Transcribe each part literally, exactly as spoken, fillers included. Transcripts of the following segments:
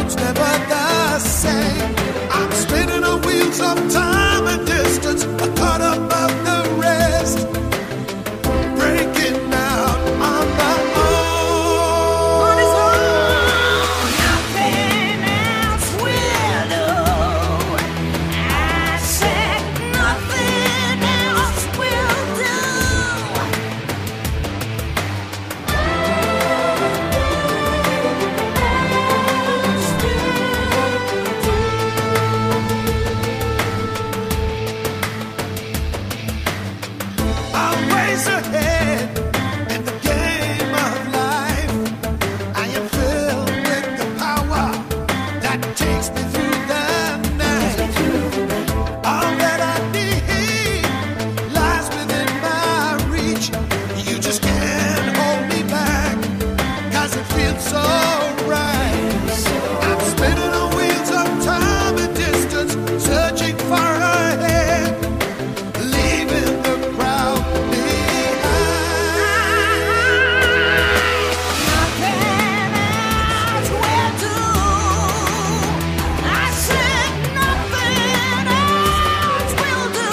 road's never the same. I'm spinning on wheels of time and distance, a caught up of the rest, breaking out on my own. What is wrong? Nothing else will do. I said nothing else will do. I'm ways ahead in the game of life. I am filled with the power that takes me through the night. All that I need lies within my reach. You just can't hold me back, 'cause it feels so right. I'm spinning on wheels of time and distance, searching far ahead, leaving the crowd behind. Nothing else will do. I said nothing else will do.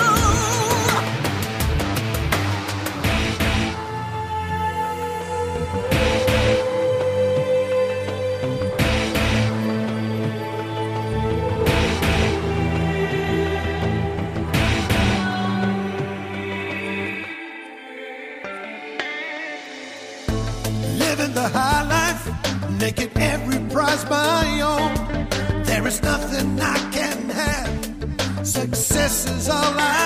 Living the high life, making every prize my own. There is nothing I can have. Success is all I